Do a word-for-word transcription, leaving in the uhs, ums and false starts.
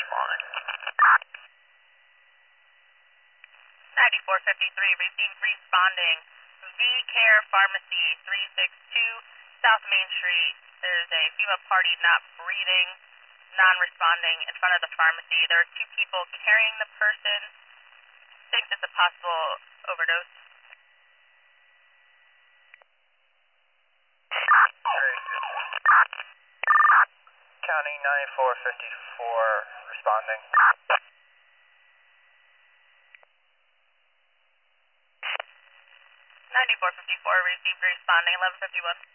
line. ninety-four fifty-three, received responding. V-Care Pharmacy, three six two South Main Street. There's a female party not breathing, non-responding in front of the pharmacy. There are two people carrying the person. Think it's a possible overdose. County ninety-four fifty-four responding. ninety-four fifty-four, received responding, eleven fifty-one.